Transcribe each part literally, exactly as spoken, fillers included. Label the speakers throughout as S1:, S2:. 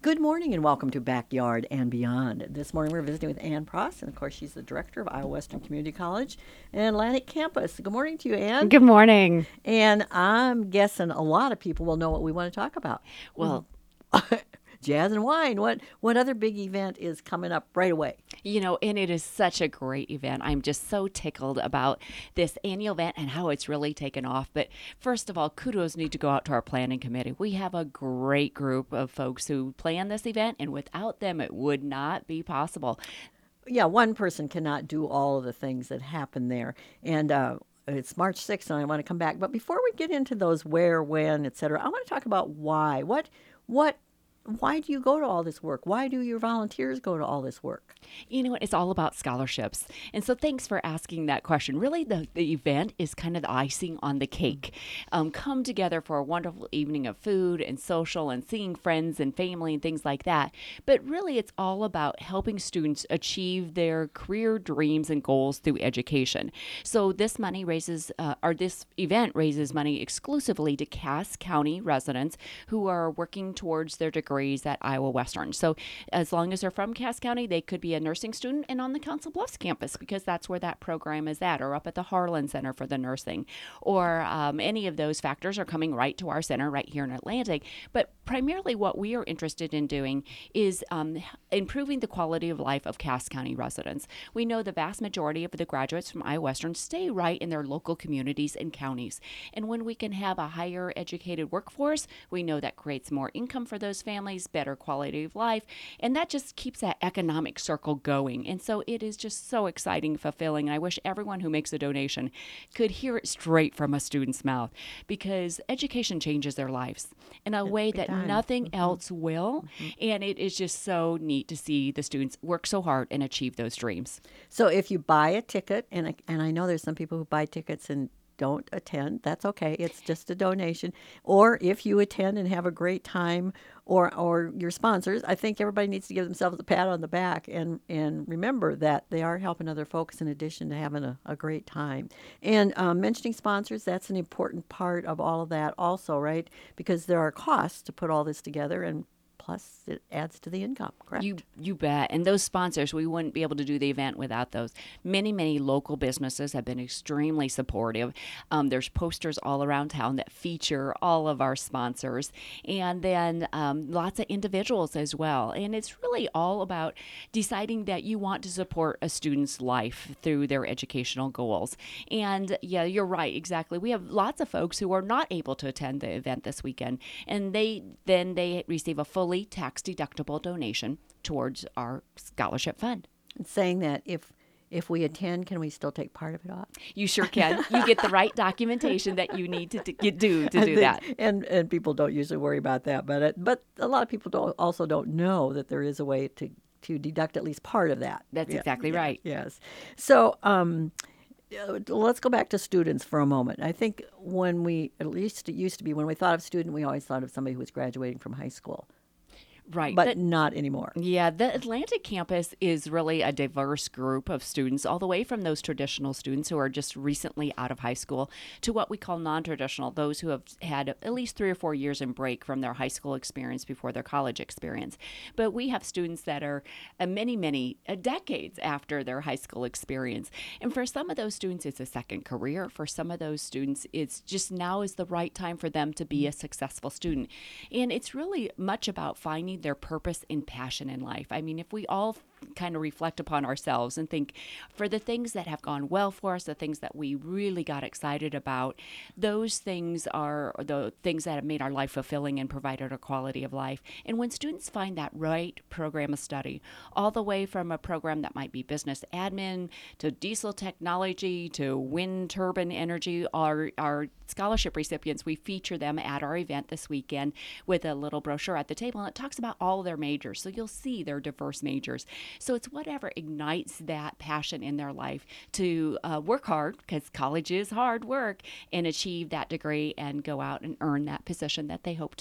S1: Good morning and welcome to Backyard and Beyond. This morning we're visiting with Ann Pross, and of course she's the director of Iowa Western Community College and Atlantic Campus. Good morning to you, Ann.
S2: Good morning.
S1: And I'm guessing a lot of people will know what we want to talk about.
S2: Well,
S1: Jazz and wine. What what other big event is coming up right away?
S2: you know, and it is such a great event. I'm just so tickled about this annual event and how it's really taken off. But first of all, kudos need to go out to our planning committee. We have a great group of folks who plan this event, and without them, it would not be possible.
S1: Yeah, one person cannot do all of the things that happen there. And uh, it's March sixth, and I want to come back. But before we get into those where, when, et cetera, I want to talk about why. What, what, why do you go to all this work? Why do your volunteers go to all this work?
S2: You know what? It's all about scholarships. And so thanks for asking that question. Really, the, the event is kind of the icing on the cake. Um, come together for a wonderful evening of food and social and seeing friends and family and things like that. But really, it's all about helping students achieve their career dreams and goals through education. So this money raises, uh, or this event raises money exclusively to Cass County residents who are working towards their degrees at Iowa Western. So as long as they're from Cass County, they could be a nursing student and on the Council Bluffs campus because that's where that program is at, or up at the Harlan Center for the nursing, or um, any of those factors are coming right to our center right here in Atlantic. But primarily what we are interested in doing is um, improving the quality of life of Cass County residents. We know the vast majority of the graduates from Iowa Western stay right in their local communities and counties. And when we can have a higher educated workforce, we know that creates more income for those families, better quality of life, and that just keeps that economic circle going. And so it is just so exciting, fulfilling. And I wish everyone who makes a donation could hear it straight from a student's mouth, because education changes their lives in a way that
S1: time.
S2: nothing else will. And it is just so neat to see the students work so hard and achieve those dreams.
S1: So if you buy a ticket, and I, and I know there's some people who buy tickets and don't attend, that's okay. It's just a donation. Or if you attend and have a great time, or or your sponsors, I think everybody needs to give themselves a pat on the back and, and remember that they are helping other folks in addition to having a, a great time. And um, mentioning sponsors, that's an important part of all of that also, right? Because there are costs to put all this together, and plus it adds to the income, correct?
S2: You you bet. And those sponsors, we wouldn't be able to do the event without those. Many, many local businesses have been extremely supportive. Um, there's posters all around town that feature all of our sponsors, and then um, lots of individuals as well. And it's really all about deciding that you want to support a student's life through their educational goals. And yeah, you're right, exactly. We have lots of folks who are not able to attend the event this weekend, and they then they receive a fully tax deductible donation towards our scholarship fund.
S1: And saying that if if we attend, can we still take part of it off?
S2: You sure can. You get the right documentation that you need to d- you do to
S1: I
S2: do
S1: think-
S2: that.
S1: And and people don't usually worry about that, but it, but a lot of people don't also don't know that there is a way to to deduct at least part of that.
S2: That's
S1: Yeah,
S2: exactly
S1: yeah,
S2: right.
S1: Yes. So um, uh, let's go back to students for a moment. I think when we, at least it used to be, when we thought of student, we always thought of somebody who was graduating from high school,
S2: Right.
S1: but
S2: That-
S1: not anymore.
S2: Yeah, the Atlantic campus is really a diverse group of students, all the way from those traditional students who are just recently out of high school to what we call non-traditional, those who have had at least three or four years in break from their high school experience before their college experience. But we have students that are uh, many, many uh, decades after their high school experience. And for some of those students, it's a second career. For some of those students, it's just now is the right time for them to be a successful student. And it's really much about finding their purpose and passion in life. I mean, if we all kind of reflect upon ourselves and think for the things that have gone well for us, the things that we really got excited about, those things are the things that have made our life fulfilling and provided a quality of life. And when students find that right program of study, all the way from a program that might be business admin to diesel technology to wind turbine energy, our, our scholarship recipients, we feature them at our event this weekend with a little brochure at the table, and it talks about all their majors. So you'll see their diverse majors. So it's whatever ignites that passion in their life to uh, work hard, because college is hard work, and achieve that degree and go out and earn that position that they hope to.
S1: Okay.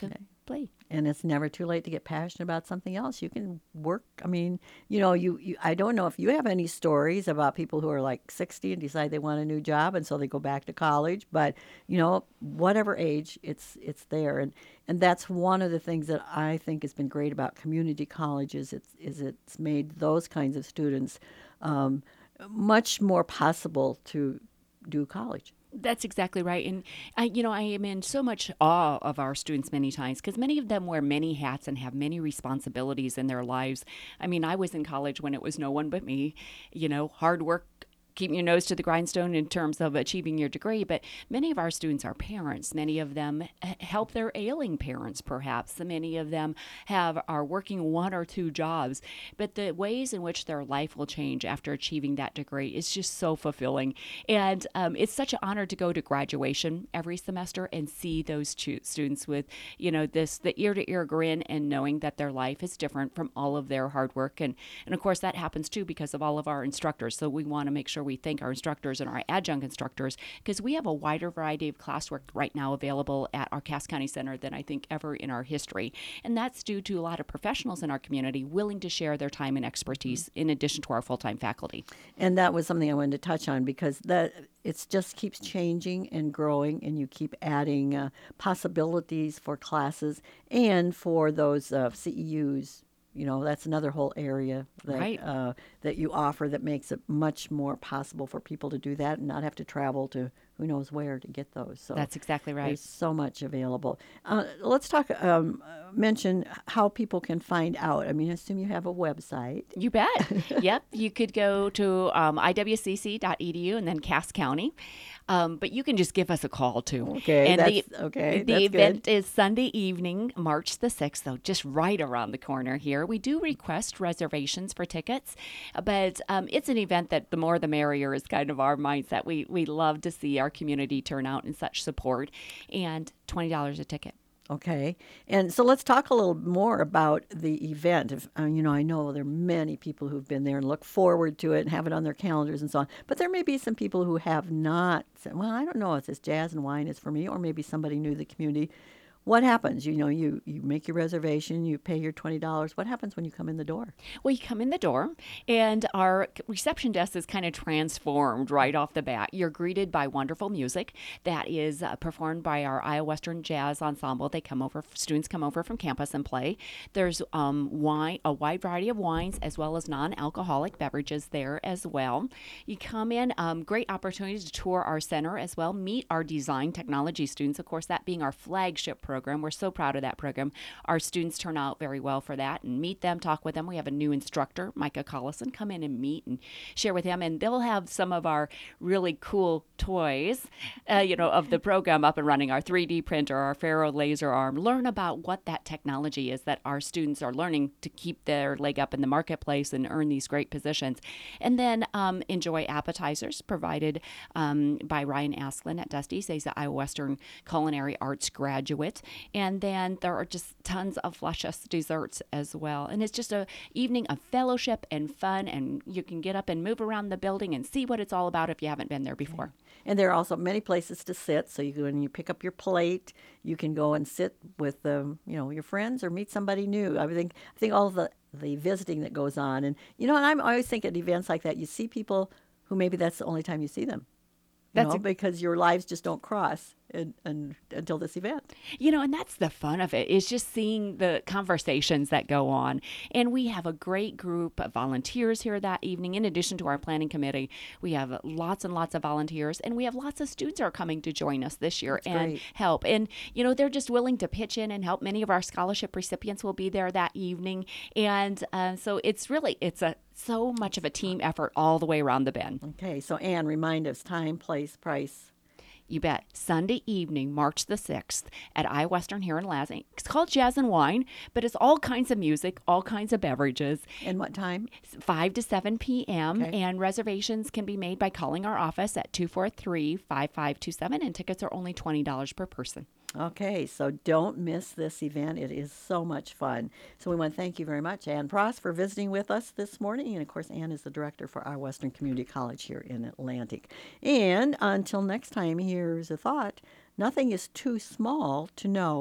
S2: play.
S1: And it's never too late to get passionate about something else. You can work. I mean, you know, you, you I don't know if you have any stories about people who are like sixty and decide they want a new job and so they go back to college, but you know, whatever age, it's it's there. And and that's one of the things that I think has been great about community colleges. It's is it's made those kinds of students um, much more possible to do college.
S2: That's exactly right. And I, you know, I am in so much awe of our students many times because many of them wear many hats and have many responsibilities in their lives. I mean, I was in college when it was no one but me, you know, hard work, keeping your nose to the grindstone in terms of achieving your degree. But many of our students are parents. Many of them help their ailing parents, perhaps. Many of them have are working one or two jobs. But the ways in which their life will change after achieving that degree is just so fulfilling. And um, it's such an honor to go to graduation every semester and see those chu- students with, you know, this the ear to ear grin and knowing that their life is different from all of their hard work. And and of course that happens too because of all of our instructors. So we want to make sure we thank our instructors and our adjunct instructors because we have a wider variety of classwork right now available at our Cass County Center than I think ever in our history. And that's due to a lot of professionals in our community willing to share their time and expertise in addition to our full-time faculty.
S1: And that was something I wanted to touch on because that it just keeps changing and growing, and you keep adding uh, possibilities for classes and for those uh, C E Us. You know, that's another whole area that
S2: Right.
S1: uh, that you offer that makes it much more possible for people to do that and not have to travel to who knows where to get those. So
S2: That's exactly right.
S1: there's so much available. Uh, let's talk. Um, uh, mention how people can find out. I mean, I assume you have a website.
S2: You bet. Yep. You could go to um, i w c c dot e d u and then Cass County. Um, but you can just give us a call too.
S1: Okay,
S2: And
S1: that's
S2: the,
S1: okay.
S2: The
S1: that's
S2: event
S1: good.
S2: is Sunday evening, March the sixth, so just right around the corner here. We do request reservations for tickets, but um, it's an event that the more the merrier is kind of our mindset. We, we love to see our community turn out in such support, and twenty dollars a ticket.
S1: Okay, and so let's talk a little more about the event. If, uh, you know, I know there are many people who've been there and look forward to it and have it on their calendars and so on. But there may be some people who have not said, "Well, I don't know if this jazz and wine is for me," or maybe somebody new to the community. What happens? You know, you, you make your reservation, you pay your twenty dollars. What happens when you come in the door?
S2: Well, you come in the door, and our reception desk is kind of transformed right off the bat. You're greeted by wonderful music that is uh, performed by our Iowa Western Jazz Ensemble. They come over, students come over from campus and play. There's um, wine, a wide variety of wines as well as non-alcoholic beverages there as well. You come in, um, great opportunity to tour our center as well, meet our design technology students. Of course, that being our flagship program. Program. We're so proud of that program. Our students turn out very well for that and meet them, talk with them. We have a new instructor, Micah Collison, come in and meet and share with him. And they'll have some of our really cool toys, uh, you know, of the program up and running, our three D printer, our Faro laser arm. Learn about what that technology is that our students are learning to keep their leg up in the marketplace and earn these great positions. And then um, enjoy appetizers provided um, by Ryan Asklin at Dusty's. He's an Iowa Western Culinary Arts graduate. And then there are just tons of luscious desserts as well. And it's just a evening of fellowship and fun, and you can get up and move around the building and see what it's all about if you haven't been there before.
S1: And there are also many places to sit. So you go and you pick up your plate. You can go and sit with um, you know, your friends or meet somebody new. I think I think all the the visiting that goes on, and you know, and I'm I always think at events like that, you see people who maybe that's the only time you see them. You
S2: That's
S1: know,
S2: a-
S1: because your lives just don't cross and, and, until this event.
S2: You know, and that's the fun of it, is just seeing the conversations that go on. And we have a great group of volunteers here that evening. In addition to our planning committee, we have lots and lots of volunteers, and we have lots of students who are coming to join us this year
S1: That's
S2: and
S1: great.
S2: help. And, you know, they're just willing to pitch in and help. Many of our scholarship recipients will be there that evening. And uh, so it's really, it's a so much of a team effort all the way around the bend.
S1: Okay, so Anne, remind us time, place, price.
S2: You bet. Sunday evening, March the sixth at Iowa Western here in Lansing. It's called Jazz and Wine, but it's all kinds of music, all kinds of beverages,
S1: And what time?
S2: five to seven p.m.
S1: Okay.
S2: And reservations can be made by calling our office at two four three, five five two seven, and tickets are only twenty dollars per person.
S1: Okay, so don't miss this event. It is so much fun. So we want to thank you very much, Ann Pross, for visiting with us this morning. And of course, Ann is the director for our Western Community College here in Atlantic. And until next time, here's a thought. Nothing is too small to know,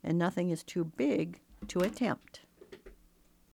S1: and nothing is too big to attempt.